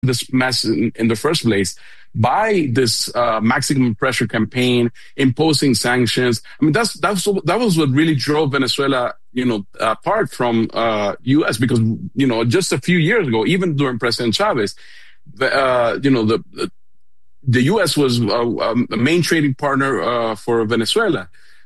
this mess in the first place by this maximum pressure campaign, imposing sanctions. I mean, that was what really drove Venezuela, apart from U.S. because just a few years ago, even during President Chavez, the U.S. was a main trading partner for Venezuela.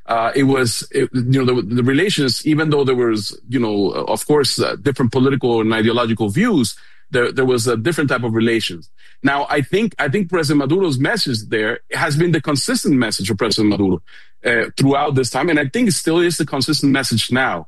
The relations, even though there was, of course, different political and ideological views, there was a different type of relations. Now, I think President Maduro's message there has been the consistent message of President Maduro throughout this time, and I think it still is the consistent message now.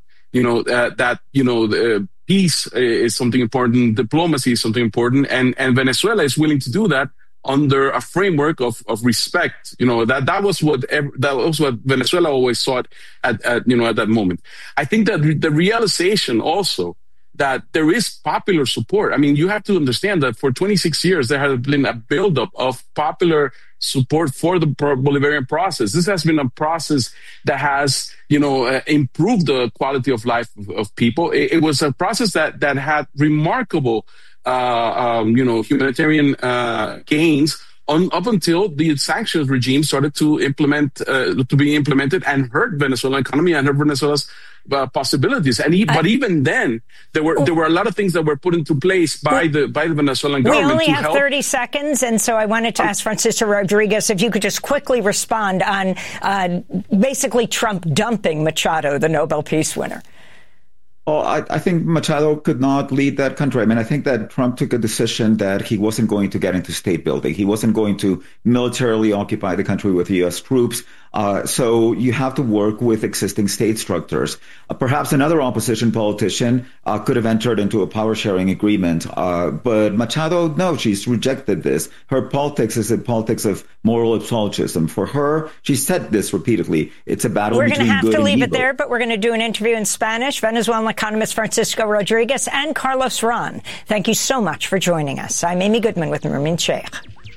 Peace is something important, diplomacy is something important, and Venezuela is willing to do that under a framework of respect. That was what Venezuela always sought at that moment. I think that the realization also that there is popular support. I mean, you have to understand that for 26 years, there has been a buildup of popular support for the Bolivarian process. This has been a process that has, improved the quality of life of people. It was a process that had remarkable, humanitarian gains up until the sanctions regime started to be implemented and hurt Venezuelan economy and hurt Venezuela's possibilities. But even then, there were a lot of things that were put into place by the Venezuelan government. We only have 30 seconds, and so I wanted to ask Francisco Rodriguez if you could just quickly respond on basically Trump dumping Machado, the Nobel Peace winner. Well, I think Machado could not lead that country. I mean, I think that Trump took a decision that he wasn't going to get into state building. He wasn't going to militarily occupy the country with U.S. troops. So you have to work with existing state structures. Perhaps another opposition politician could have entered into a power-sharing agreement. But Machado, no, she's rejected this. Her politics is a politics of moral absolutism. For her, she said this repeatedly. It's a battle between good and evil. We're going to have to leave it there, but we're going to do an interview in Spanish. Venezuelan economist Francisco Rodriguez and Carlos Ron, thank you so much for joining us. I'm Amy Goodman with Nermeen Sheikh.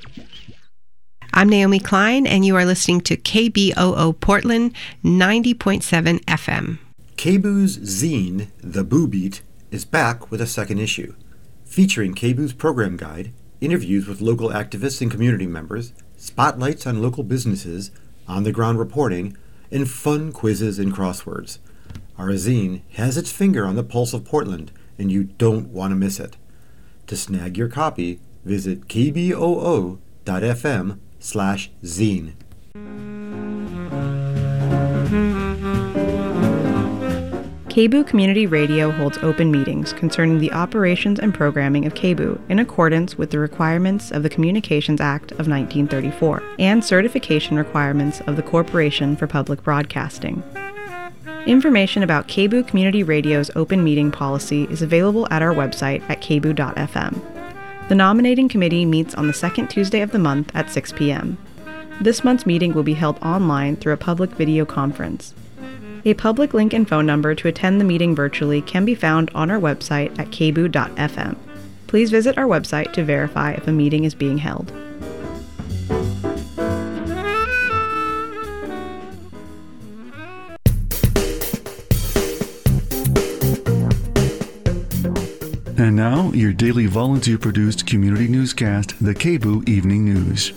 I'm Naomi Klein, and you are listening to KBOO Portland 90.7 FM. KBOO's zine, The Boo Beat, is back with a second issue, featuring KBOO's program guide, interviews with local activists and community members, spotlights on local businesses, on-the-ground reporting, and fun quizzes and crosswords. Our zine has its finger on the pulse of Portland, and you don't want to miss it. To snag your copy, visit kboo.fm/zine. KBOO Community Radio holds open meetings concerning the operations and programming of KBOO in accordance with the requirements of the Communications Act of 1934 and certification requirements of the Corporation for Public Broadcasting. Information about KBOO Community Radio's open meeting policy is available at our website at kboo.fm. The nominating committee meets on the second Tuesday of the month at 6 p.m. This month's meeting will be held online through a public video conference. A public link and phone number to attend the meeting virtually can be found on our website at kboo.fm. Please visit our website to verify if a meeting is being held. And now, your daily volunteer-produced community newscast, the KBOO Evening News.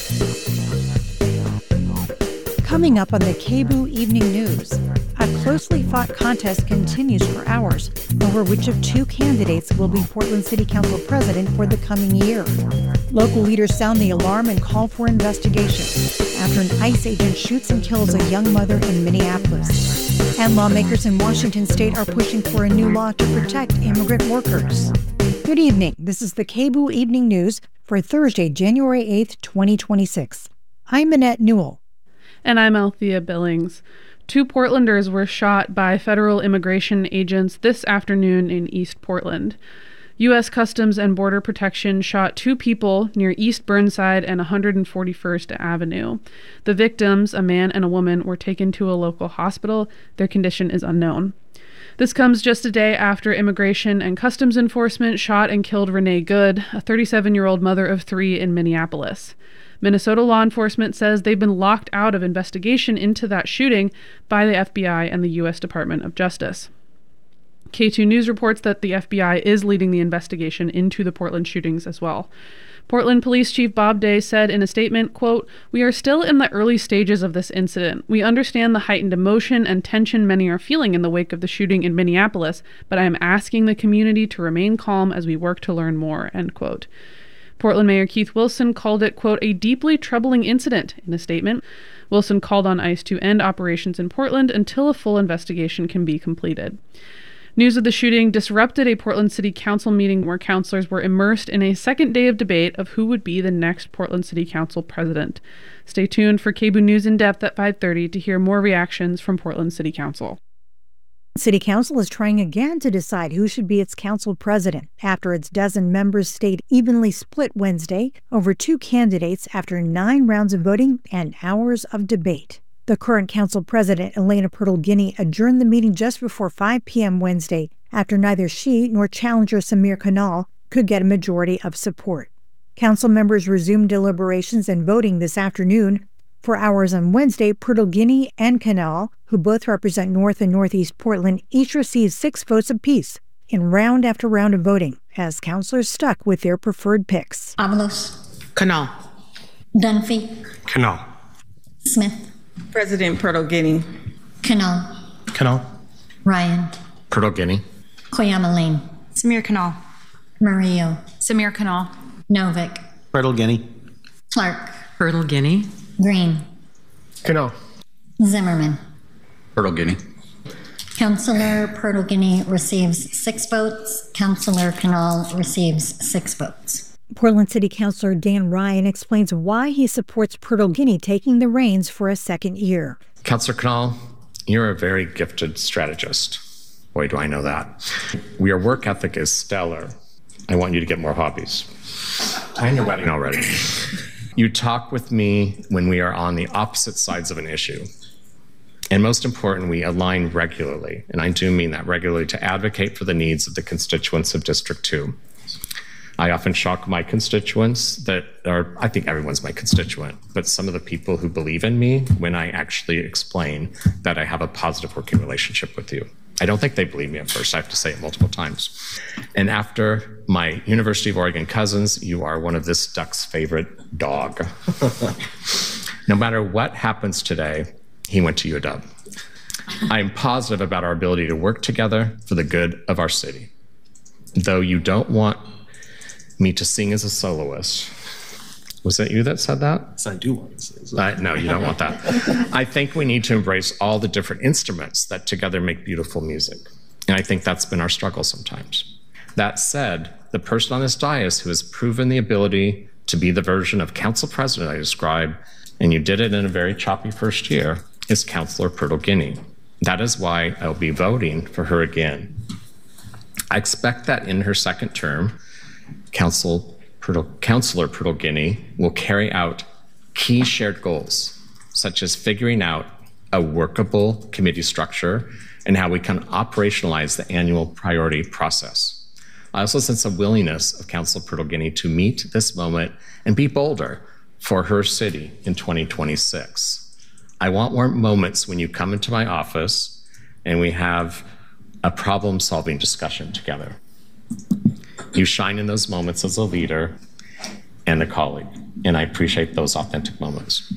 Coming up on the KBOO Evening News, a closely fought contest continues for hours over which of two candidates will be Portland City Council president for the coming year. Local leaders sound the alarm and call for investigation after an ICE agent shoots and kills a young mother in Minneapolis. And lawmakers in Washington state are pushing for a new law to protect immigrant workers. Good evening. This is the KBOO Evening News for Thursday, January 8th, 2026. I'm Annette Newell. And I'm Althea Billings. 2 Portlanders were shot by federal immigration agents this afternoon in East Portland. U.S. Customs and Border Protection shot 2 people near East Burnside and 141st Avenue. The victims, a man and a woman, were taken to a local hospital. Their condition is unknown. This comes just a day after Immigration and Customs Enforcement shot and killed Renee Good, a 37-year-old mother of 3 in Minneapolis. Minnesota law enforcement says they've been locked out of investigation into that shooting by the FBI and the U.S. Department of Justice. K2 News reports that the FBI is leading the investigation into the Portland shootings as well. Portland Police Chief Bob Day said in a statement, quote, "We are still in the early stages of this incident. We understand the heightened emotion and tension many are feeling in the wake of the shooting in Minneapolis, but I am asking the community to remain calm as we work to learn more," end quote. Portland Mayor Keith Wilson called it, quote, "a deeply troubling incident" in a statement. Wilson called on ICE to end operations in Portland until a full investigation can be completed. News of the shooting disrupted a Portland City Council meeting where councilors were immersed in a second day of debate of who would be the next Portland City Council president. Stay tuned for KBOO News in Depth at 5:30 to hear more reactions from Portland City Council. City Council is trying again to decide who should be its council president after its dozen members stayed evenly split Wednesday over 2 candidates after 9 rounds of voting and hours of debate. The current council president, Elena Purtle-Guiney, adjourned the meeting just before 5 p.m. Wednesday after neither she nor challenger Samir Kanal could get a majority of support. Council members resumed deliberations and voting this afternoon. For hours on Wednesday, Purtle-Guiney and Kanal, who both represent North and Northeast Portland, each received 6 votes apiece in round after round of voting, as councilors stuck with their preferred picks. Avalos. Kanal. Dunphy. Kanal. Smith. President Purtle-Guiney. Kanal. Kanal. Ryan. Purtle-Guiney. Koyama Lane. Samir Kanal. Murillo. Samir Kanal. Novick. Purtle-Guiney. Clark. Purtle-Guiney. Green. Kanal. Zimmerman. Purtle-Guiney. Councilor Purtle-Guiney receives 6 votes. Councilor Kanal receives 6 votes. Portland City Councilor Dan Ryan explains why he supports Purtle-Guiney taking the reins for a second year. Councilor Kanal, you're a very gifted strategist. Boy, do I know that. Your work ethic is stellar. I want you to get more hobbies. I'm your wedding already. You talk with me when we are on the opposite sides of an issue. And most important, we align regularly, and I do mean that regularly, to advocate for the needs of the constituents of District 2. I often shock my constituents I think everyone's my constituent, but some of the people who believe in me when I actually explain that I have a positive working relationship with you. I don't think they believe me at first. I have to say it multiple times. And after my University of Oregon cousins, you are one of this duck's favorite dog. No matter what happens today, he went to UW. I am positive about our ability to work together for the good of our city. Though you don't want me to sing as a soloist. Was that you that said that? Yes, I do want to sing. No, you don't want that. I think we need to embrace all the different instruments that together make beautiful music. And I think that's been our struggle sometimes. That said, the person on this dais who has proven the ability to be the version of council president I described, and you did it in a very choppy first year, is Councilor Purtle-Guiney. That is why I'll be voting for her again. I expect that in her second term, Councilor Purtle-Guiney will carry out key shared goals, such as figuring out a workable committee structure and how we can operationalize the annual priority process. I also sense a willingness of Councilor Purtle-Guiney to meet this moment and be bolder for her city in 2026. I want more moments when you come into my office and we have a problem-solving discussion together. You shine in those moments as a leader and a colleague, and I appreciate those authentic moments.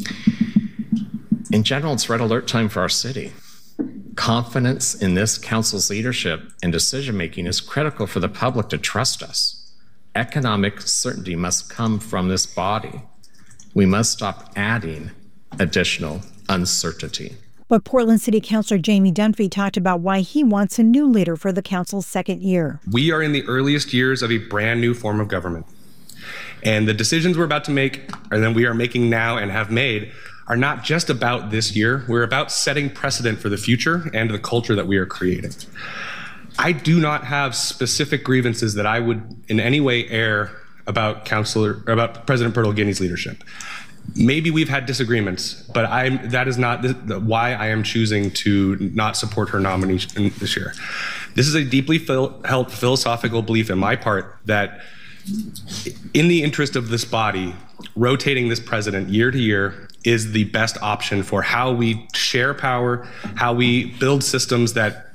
In general, it's red alert time for our city. Confidence in this council's leadership and decision-making is critical for the public to trust us. Economic certainty must come from this body. We must stop adding additional uncertainty. But Portland City Councilor Jamie Dunphy talked about why he wants a new leader for the council's second year. We are in the earliest years of a brand new form of government. And the decisions we're about to make, or that we are making now and have made, are not just about this year. We're about setting precedent for the future and the culture that we are creating. I do not have specific grievances that I would in any way air about President Purtle-Guiney's leadership. Maybe we've had disagreements, but that is not why I am choosing to not support her nomination this year. This is a deeply held philosophical belief in my part that in the interest of this body, rotating this president year to year is the best option for how we share power, how we build systems that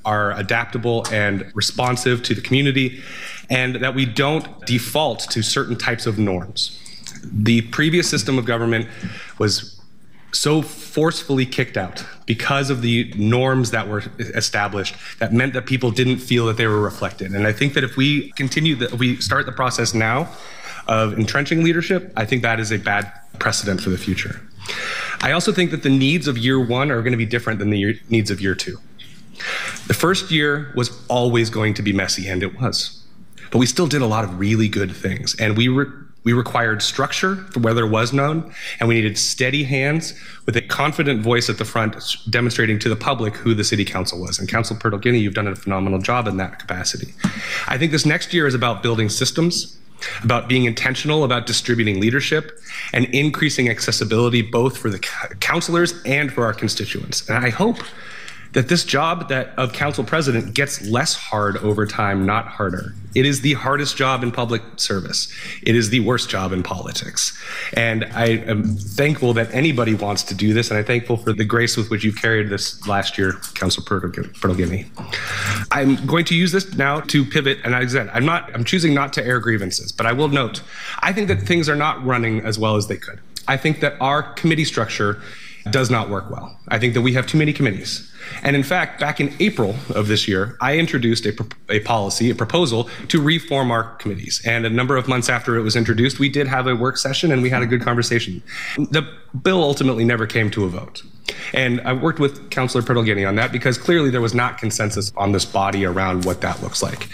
are adaptable and responsive to the community, and that we don't default to certain types of norms. The previous system of government was so forcefully kicked out because of the norms that were established that meant that people didn't feel that they were reflected. And I think that if we start the process now of entrenching leadership, I think that is a bad precedent for the future. I also think that the needs of year one are going to be different than the needs of year two. The first year was always going to be messy, and it was. But we still did a lot of really good things, and we required structure for where there was none, and we needed steady hands with a confident voice at the front demonstrating to the public who the city council was. And Councilor Pertl-Guiney, you've done a phenomenal job in that capacity. I think this next year is about building systems, about being intentional about distributing leadership, and increasing accessibility both for the councilors and for our constituents. And I hope that this job of council president gets less hard over time, not harder. It is the hardest job in public service. It is the worst job in politics. And I am thankful that anybody wants to do this, and I'm thankful for the grace with which you've carried this last year, Councilor Pertl-Guiney. I'm going to use this now to pivot, and as I said, I'm choosing not to air grievances, but I will note, I think that things are not running as well as they could. I think that our committee structure does not work well. I think that we have too many committees. And in fact, back in April of this year, I introduced a proposal to reform our committees. And a number of months after it was introduced, we did have a work session and we had a good conversation. The bill ultimately never came to a vote. And I worked with Councilor Pertl-Guiney on that because clearly there was not consensus on this body around what that looks like.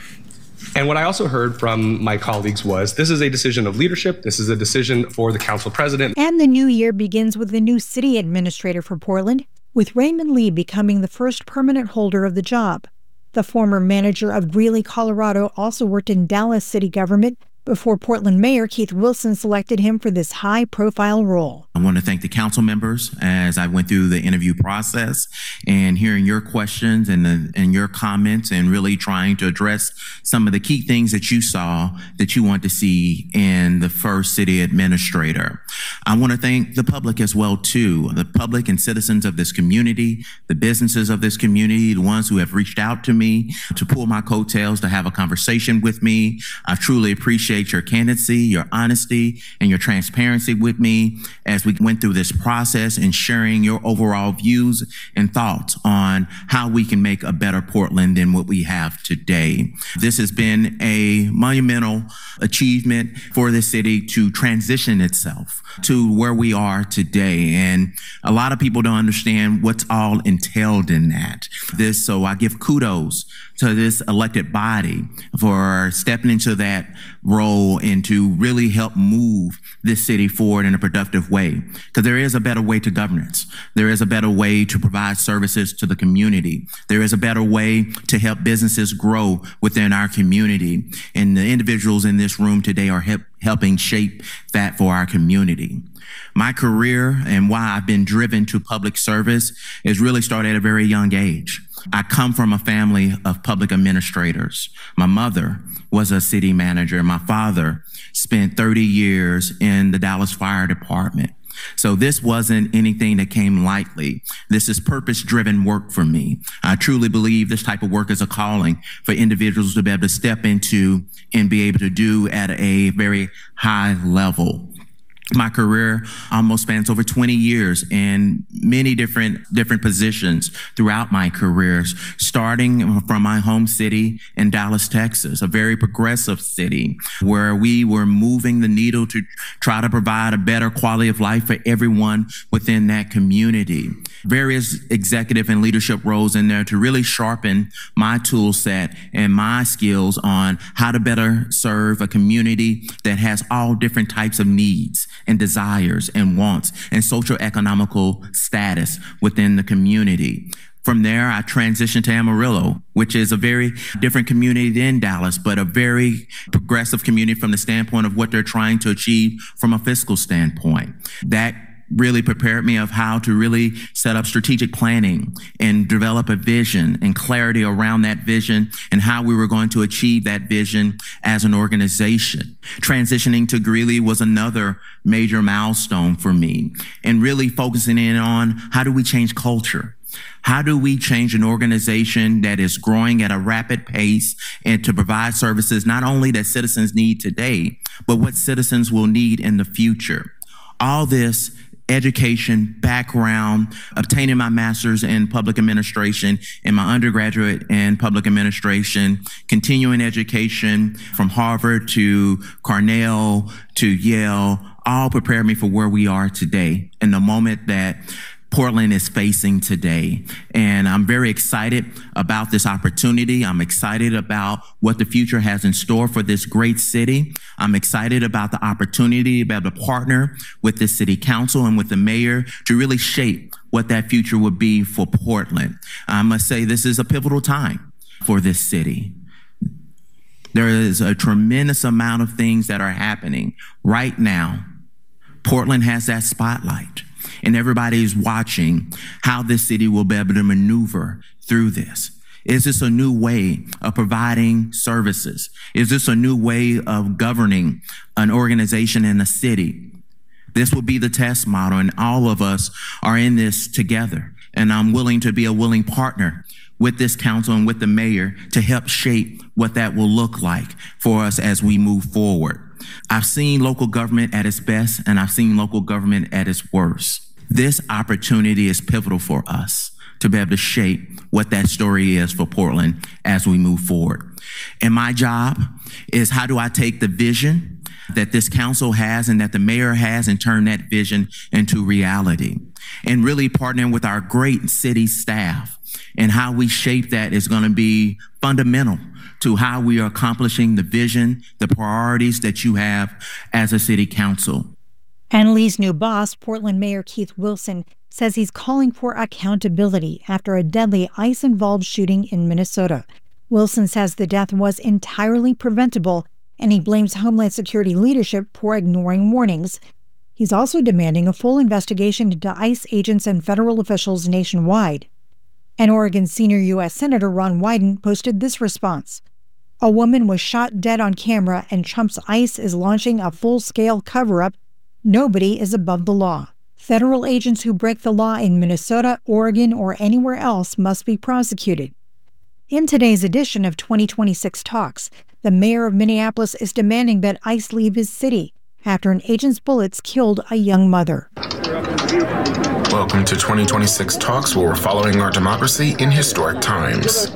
And what I also heard from my colleagues was this is a decision of leadership. This is a decision for the council president. And the new year begins with the new city administrator for Portland, with Raymond Lee becoming the first permanent holder of the job. The former manager of Greeley, Colorado, also worked in Dallas city government before Portland Mayor Keith Wilson selected him for this high-profile role. I want to thank the council members as I went through the interview process and hearing your questions and your comments and really trying to address some of the key things that you saw that you want to see in the first city administrator. I want to thank the public as well, too, the public and citizens of this community, the businesses of this community, the ones who have reached out to me to pull my coattails, to have a conversation with me. I truly appreciate your candidacy, your honesty, and your transparency with me as we went through this process and sharing your overall views and thoughts on how we can make a better Portland than what we have today. This has been a monumental achievement for the city to transition itself to where we are today. And a lot of people don't understand what's all entailed in that. So I give kudos to this elected body for stepping into that role and to really help move this city forward in a productive way. Because there is a better way to governance. There is a better way to provide services to the community. There is a better way to help businesses grow within our community. And the individuals in this room today are helping shape that for our community. My career and why I've been driven to public service is really started at a very young age. I come from a family of public administrators. My mother was a city manager. My father spent 30 years in the Dallas Fire Department. So this wasn't anything that came lightly. This is purpose-driven work for me. I truly believe this type of work is a calling for individuals to be able to step into and be able to do at a very high level. My career almost spans over 20 years in many different positions throughout my careers, starting from my home city in Dallas, Texas, a very progressive city where we were moving the needle to try to provide a better quality of life for everyone within that community. Various executive and leadership roles in there to really sharpen my tool set and my skills on how to better serve a community that has all different types of needs and desires and wants and social economical status within the community. From there, I transitioned to Amarillo, which is a very different community than Dallas, but a very progressive community from the standpoint of what they're trying to achieve from a fiscal standpoint. That really prepared me of how to really set up strategic planning and develop a vision and clarity around that vision and how we were going to achieve that vision as an organization. Transitioning to Greeley was another major milestone for me and really focusing in on how do we change culture? How do we change an organization that is growing at a rapid pace and to provide services not only that citizens need today, but what citizens will need in the future? All this education, background, obtaining my master's in public administration and my undergraduate in public administration, continuing education from Harvard to Cornell to Yale, all prepared me for where we are today in the moment that Portland is facing today. And I'm very excited about this opportunity. I'm excited about what the future has in store for this great city. I'm excited about the opportunity to be able to partner with the city council and with the mayor to really shape what that future would be for Portland. I must say this is a pivotal time for this city. There is a tremendous amount of things that are happening right now. Portland has that spotlight. And everybody is watching how this city will be able to maneuver through this. Is this a new way of providing services? Is this a new way of governing an organization in a city? This will be the test model, and all of us are in this together. And I'm willing to be a willing partner with this council and with the mayor to help shape what that will look like for us as we move forward. I've seen local government at its best, and I've seen local government at its worst. This opportunity is pivotal for us to be able to shape what that story is for Portland as we move forward. And my job is, how do I take the vision that this council has and that the mayor has and turn that vision into reality? And really partnering with our great city staff, and how we shape that is going to be fundamental to how we are accomplishing the vision, the priorities that you have as a city council. And Lee's new boss, Portland Mayor Keith Wilson, says he's calling for accountability after a deadly ICE-involved shooting in Minnesota. Wilson says the death was entirely preventable, and he blames Homeland Security leadership for ignoring warnings. He's also demanding a full investigation into ICE agents and federal officials nationwide. And Oregon senior U.S. Senator Ron Wyden posted this response. A woman was shot dead on camera, and Trump's ICE is launching a full-scale cover-up. Nobody is above the law. Federal agents who break the law in Minnesota, Oregon, or anywhere else must be prosecuted. In today's edition of 2026 Talks, the mayor of Minneapolis is demanding that ICE leave his city after an agent's bullets killed a young mother. Welcome to 2026 Talks, where we're following our democracy in historic times.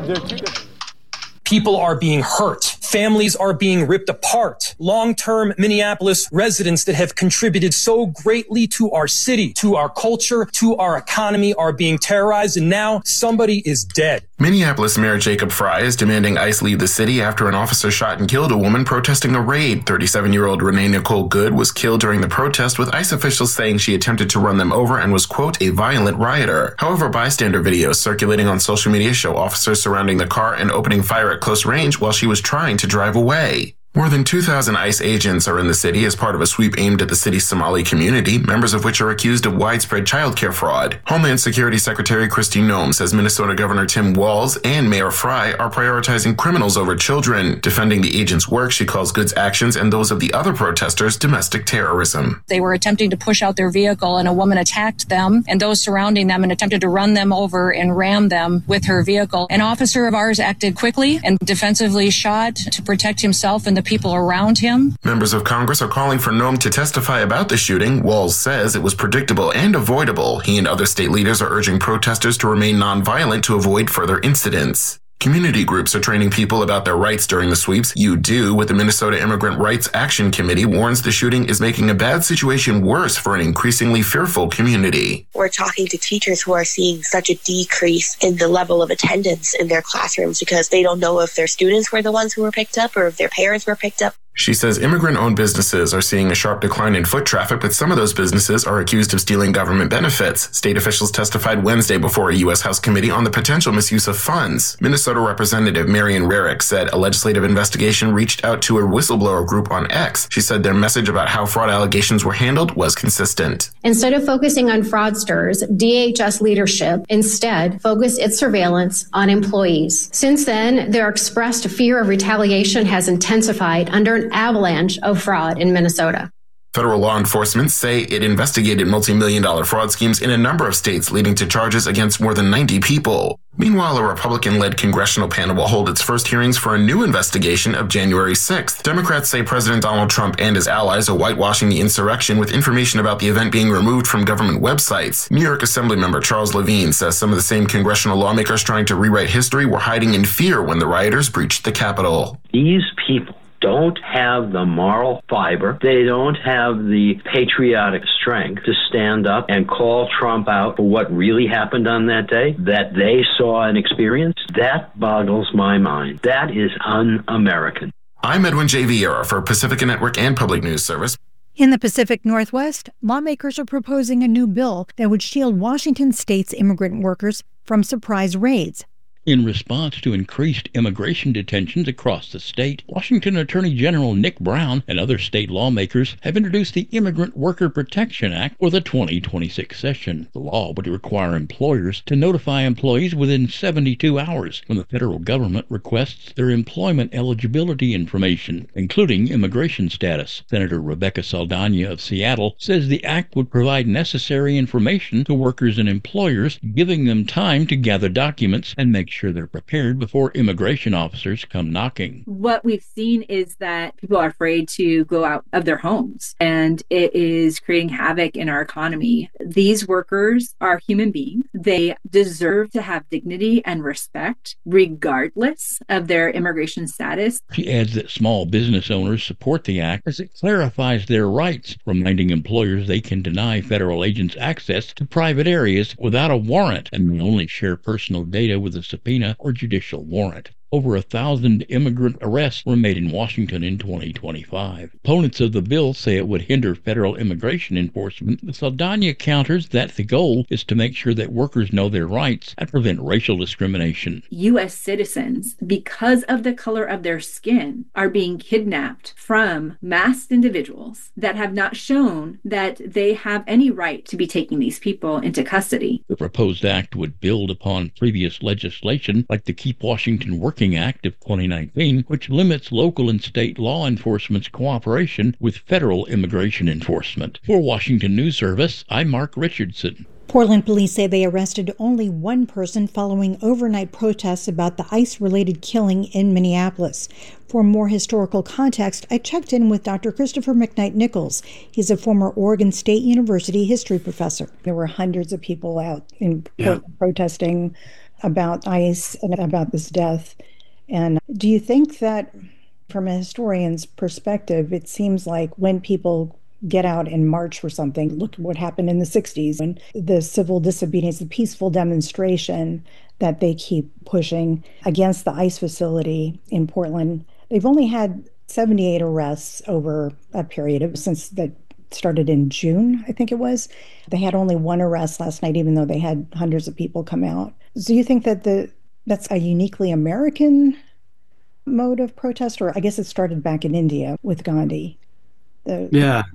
People are being hurt. Families are being ripped apart. Long-term Minneapolis residents that have contributed so greatly to our city, to our culture, to our economy are being terrorized, and now somebody is dead. Minneapolis Mayor Jacob Frey is demanding ICE leave the city after an officer shot and killed a woman protesting a raid. 37-year-old Renee Nicole Good was killed during the protest, with ICE officials saying she attempted to run them over and was, quote, a violent rioter. However, bystander videos circulating on social media show officers surrounding the car and opening fire at close range while she was trying to drive away. More than 2,000 ICE agents are in the city as part of a sweep aimed at the city's Somali community, members of which are accused of widespread childcare fraud. Homeland Security Secretary Kristi Noem says Minnesota Governor Tim Walz and Mayor Frey are prioritizing criminals over children. Defending the agents' work, she calls Good's actions and those of the other protesters domestic terrorism. They were attempting to push out their vehicle, and a woman attacked them and those surrounding them and attempted to run them over and ram them with her vehicle. An officer of ours acted quickly and defensively shot to protect himself and the people around him. Members of Congress are calling for Noem to testify about the shooting. Walz says it was predictable and avoidable. He and other state leaders are urging protesters to remain nonviolent to avoid further incidents. Community groups are training people about their rights during the sweeps. You Do, with the Minnesota Immigrant Rights Action Committee, warns the shooting is making a bad situation worse for an increasingly fearful community. We're talking to teachers who are seeing such a decrease in the level of attendance in their classrooms because they don't know if their students were the ones who were picked up or if their parents were picked up. She says immigrant-owned businesses are seeing a sharp decline in foot traffic, but some of those businesses are accused of stealing government benefits. State officials testified Wednesday before a U.S. House committee on the potential misuse of funds. Minnesota Representative Marion Rarick said a legislative investigation reached out to a whistleblower group on X. She said their message about how fraud allegations were handled was consistent. Instead of focusing on fraudsters, DHS leadership instead focused its surveillance on employees. Since then, their expressed fear of retaliation has intensified under an avalanche of fraud in Minnesota. Federal law enforcement say it investigated multi-million-dollar fraud schemes in a number of states, leading to charges against more than 90 people. Meanwhile, a Republican-led congressional panel will hold its first hearings for a new investigation of January 6th. Democrats say President Donald Trump and his allies are whitewashing the insurrection with information about the event being removed from government websites. New York Assemblymember Charles Levine says some of the same congressional lawmakers trying to rewrite history were hiding in fear when the rioters breached the Capitol. These people don't have the moral fiber. They don't have the patriotic strength to stand up and call Trump out for what really happened on that day that they saw and experienced. That boggles my mind. That is un-American. I'm Edwin J. Vieira for Pacifica Network and Public News Service. In the Pacific Northwest, lawmakers are proposing a new bill that would shield Washington state's immigrant workers from surprise raids. In response to increased immigration detentions across the state, Washington Attorney General Nick Brown and other state lawmakers have introduced the Immigrant Worker Protection Act for the 2026 session. The law would require employers to notify employees within 72 hours when the federal government requests their employment eligibility information, including immigration status. Senator Rebecca Saldana of Seattle says the act would provide necessary information to workers and employers, giving them time to gather documents and make sure they're prepared before immigration officers come knocking. What we've seen is that people are afraid to go out of their homes, and it is creating havoc in our economy. These workers are human beings. They deserve to have dignity and respect regardless of their immigration status. She adds that small business owners support the act as it clarifies their rights, reminding employers they can deny federal agents access to private areas without a warrant and may only share personal data with a subpoena or judicial warrant. Over 1,000 immigrant arrests were made in Washington in 2025. Opponents of the bill say it would hinder federal immigration enforcement. Saldana counters that the goal is to make sure that workers know their rights and prevent racial discrimination. U.S. citizens, because of the color of their skin, are being kidnapped from masked individuals that have not shown that they have any right to be taking these people into custody. The proposed act would build upon previous legislation like the Keep Washington Working Act of 2019, which limits local and state law enforcement's cooperation with federal immigration enforcement. For Washington News Service, I'm Mark Richardson. Portland police say they arrested only one person following overnight protests about the ICE-related killing in Minneapolis. For more historical context, I checked in with Dr. Christopher McKnight-Nichols. He's a former Oregon State University history professor. There were hundreds of people out in Portland protesting about ICE and about this death. And do you think that, from a historian's perspective, it seems like when people get out and march for something, look at what happened in the 60s, and the civil disobedience, the peaceful demonstration that they keep pushing against the ICE facility in Portland, they've only had 78 arrests over a period of since that started in June, I think it was. They had only one arrest last night, even though they had hundreds of people come out. Do you think that that's a uniquely American mode of protest? Or I guess it started back in India with Gandhi. And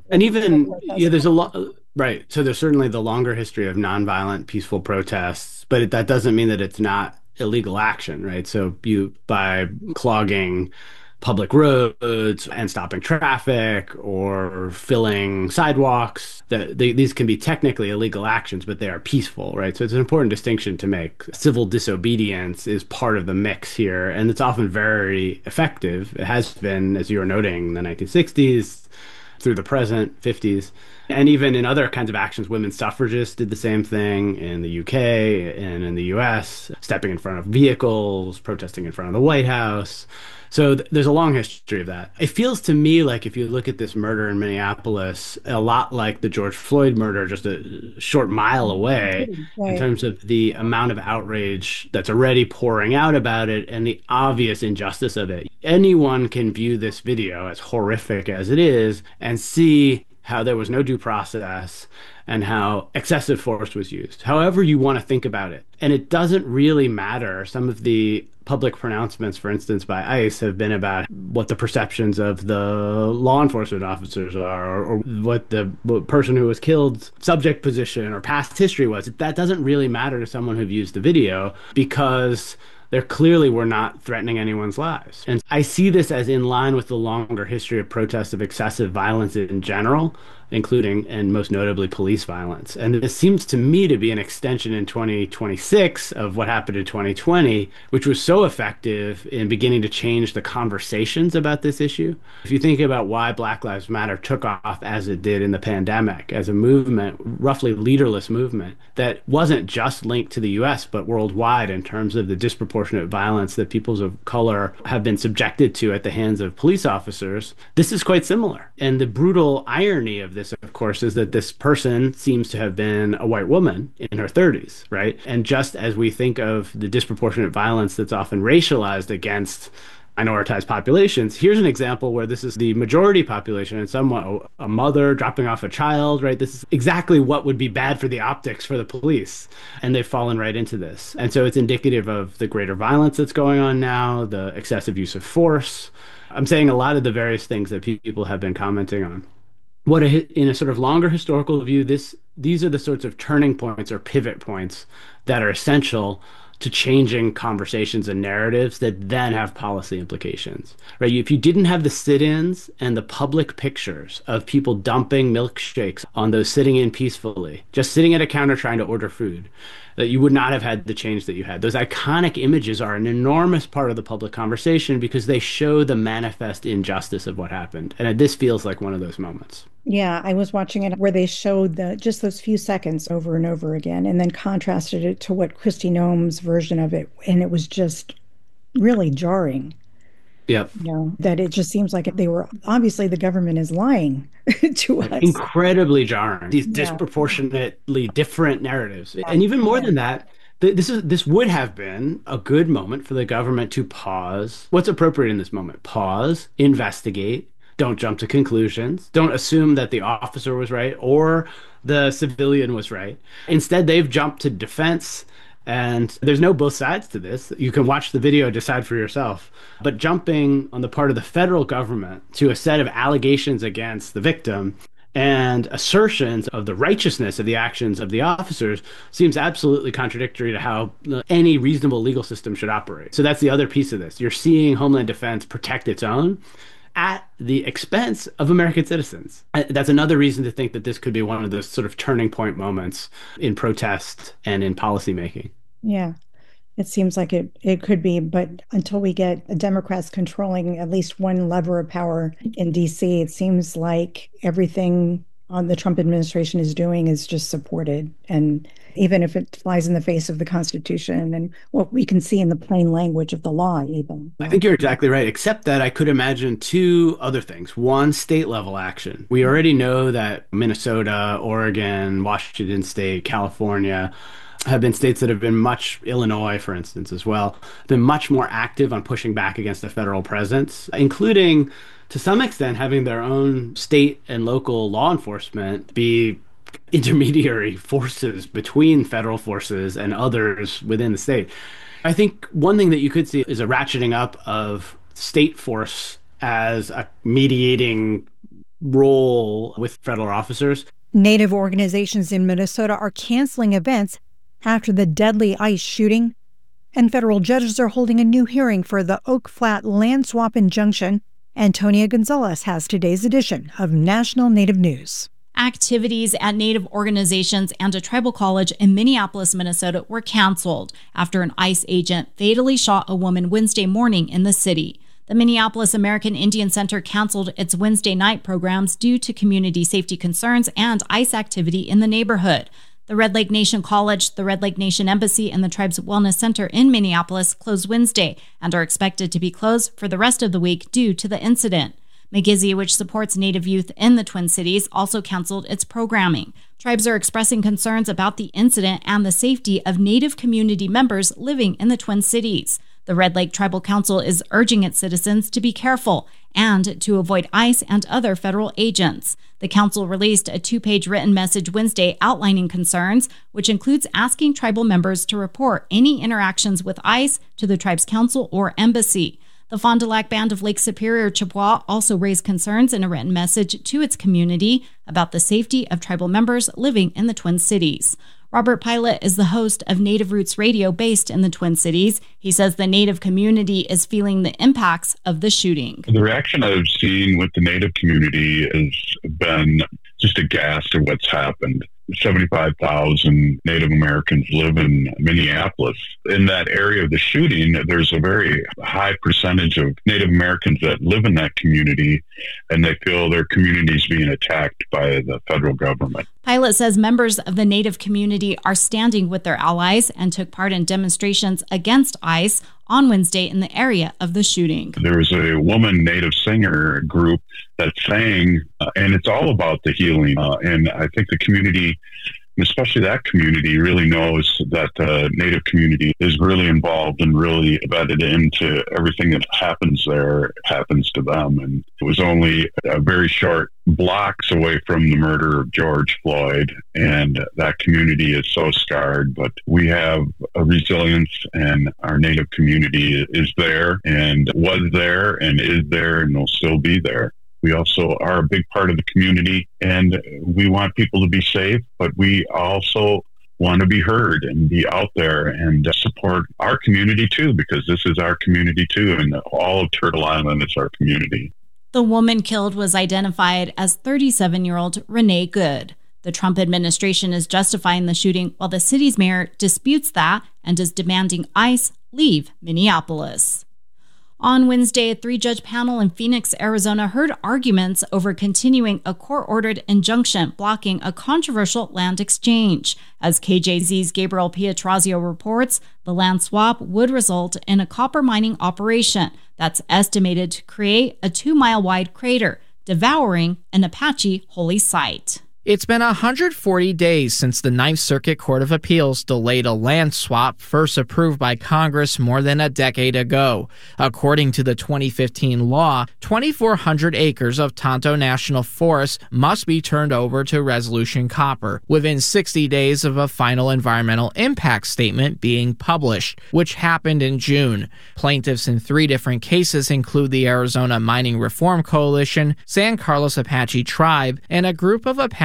even, there's a lot, right. So there's certainly the longer history of nonviolent, peaceful protests, but that doesn't mean that it's not illegal action, right? So by clogging public roads and stopping traffic or filling sidewalks, these can be technically illegal actions, but they are peaceful, right? So it's an important distinction to make. Civil disobedience is part of the mix here, and it's often very effective. It has been, as you were noting, in the 1960s through the present 50s. And even in other kinds of actions, women suffragists did the same thing in the UK and in the US, stepping in front of vehicles, protesting in front of the White House. So there's a long history of that. It feels to me like if you look at this murder in Minneapolis, a lot like the George Floyd murder, just a short mile away, in terms of the amount of outrage that's already pouring out about it and the obvious injustice of it. Anyone can view this video, as horrific as it is, and see how there was no due process and how excessive force was used, however you want to think about it. And it doesn't really matter. Some of the public pronouncements, for instance, by ICE have been about what the perceptions of the law enforcement officers are, or what the person who was killed's subject position or past history was. That doesn't really matter to someone who views the video, because They clearly were not threatening anyone's lives. And I see this as in line with the longer history of protests of excessive violence in general, including and most notably police violence. And this seems to me to be an extension in 2026 of what happened in 2020, which was so effective in beginning to change the conversations about this issue. If you think about why Black Lives Matter took off as it did in the pandemic, as a movement, roughly leaderless movement, that wasn't just linked to the US, but worldwide in terms of the disproportionate violence that peoples of color have been subjected to at the hands of police officers, this is quite similar. And the brutal irony of this, of course, is that this person seems to have been a white woman in her 30s, right? And just as we think of the disproportionate violence that's often racialized against minoritized populations, here's an example where this is the majority population and somewhat a mother dropping off a child, right? This is exactly what would be bad for the optics for the police. And they've fallen right into this. And so it's indicative of the greater violence that's going on now, the excessive use of force. I'm saying a lot of the various things that people have been commenting on. In a sort of longer historical view, these are the sorts of turning points or pivot points that are essential to changing conversations and narratives that then have policy implications, right? If you didn't have the sit-ins and the public pictures of people dumping milkshakes on those sitting in peacefully, just sitting at a counter trying to order food, that you would not have had the change that you had. Those iconic images are an enormous part of the public conversation because they show the manifest injustice of what happened. And this feels like one of those moments. Yeah, I was watching it where they showed just those few seconds over and over again and then contrasted it to what Kristi Noem's version of it. And it was just really jarring. Yep. You know, that it just seems like obviously the government is lying to us. Incredibly jarring. These disproportionately different narratives. And even more than that, this would have been a good moment for the government to pause. What's appropriate in this moment? Pause, investigate, don't jump to conclusions, don't assume that the officer was right or the civilian was right. Instead, they've jumped to defense. And there's no both sides to this. You can watch the video, decide for yourself. But jumping on the part of the federal government to a set of allegations against the victim and assertions of the righteousness of the actions of the officers seems absolutely contradictory to how any reasonable legal system should operate. So that's the other piece of this. You're seeing Homeland Defense protect its own at the expense of American citizens. That's another reason to think that this could be one of those sort of turning point moments in protest and in policymaking. Yeah, it seems like it could be, but until we get Democrats controlling at least one lever of power in D.C., it seems like everything the Trump administration is doing is just supported. And even if it flies in the face of the Constitution and what we can see in the plain language of the law, even. I think you're exactly right, except that I could imagine two other things. One, state level action. We already know that Minnesota, Oregon, Washington State, California have been states that have been Illinois, for instance, as well, been much more active on pushing back against the federal presence, including to some extent having their own state and local law enforcement be intermediary forces between federal forces and others within the state. I think one thing that you could see is a ratcheting up of state force as a mediating role with federal officers. Native organizations in Minnesota are canceling events after the deadly ICE shooting, and federal judges are holding a new hearing for the Oak Flat land swap injunction. Antonia Gonzalez has today's edition of National Native News. Activities at Native organizations and a tribal college in Minneapolis, Minnesota were canceled after an ICE agent fatally shot a woman Wednesday morning in the city. The Minneapolis American Indian Center canceled its Wednesday night programs due to community safety concerns and ICE activity in the neighborhood. The Red Lake Nation College, the Red Lake Nation Embassy, and the Tribe's Wellness Center in Minneapolis closed Wednesday and are expected to be closed for the rest of the week due to the incident. McGizzy, which supports Native youth in the Twin Cities, also canceled its programming. Tribes are expressing concerns about the incident and the safety of Native community members living in the Twin Cities. The Red Lake Tribal Council is urging its citizens to be careful and to avoid ICE and other federal agents. The council released a 2-page written message Wednesday outlining concerns, which includes asking tribal members to report any interactions with ICE to the tribe's council or embassy. The Fond du Lac Band of Lake Superior Chippewa also raised concerns in a written message to its community about the safety of tribal members living in the Twin Cities. Robert Pilot is the host of Native Roots Radio based in the Twin Cities. He says the Native community is feeling the impacts of the shooting. The reaction I've seen with the Native community has been just aghast at what's happened. 75,000 Native Americans live in Minneapolis. In that area of the shooting, there's a very high percentage of Native Americans that live in that community, and they feel their community is being attacked by the federal government. Pilot says members of the Native community are standing with their allies and took part in demonstrations against ICE on Wednesday in the area of the shooting. There was a woman Native singer group that sang, and it's all about the healing. And I think the community, especially that community, really knows that the Native community is really involved and really embedded into everything that happens there, happens to them. And it was only a very short blocks away from the murder of George Floyd, and that community is so scarred. But we have a resilience, and our Native community is there and was there and is there and will still be there. We also are a big part of the community, and we want people to be safe, but we also want to be heard and be out there and support our community too, because this is our community too, and all of Turtle Island is our community. The woman killed was identified as 37-year-old Renee Good. The Trump administration is justifying the shooting while the city's mayor disputes that and is demanding ICE leave Minneapolis. On Wednesday, a 3-judge panel in Phoenix, Arizona heard arguments over continuing a court-ordered injunction blocking a controversial land exchange. As KJZ's Gabriel Pietrazio reports, the land swap would result in a copper mining operation that's estimated to create a 2-mile-wide crater, devouring an Apache holy site. It's been 140 days since the Ninth Circuit Court of Appeals delayed a land swap first approved by Congress more than a decade ago. According to the 2015 law, 2,400 acres of Tonto National Forest must be turned over to Resolution Copper within 60 days of a final environmental impact statement being published, which happened in June. Plaintiffs in 3 different cases include the Arizona Mining Reform Coalition, San Carlos Apache Tribe, and a group of Apache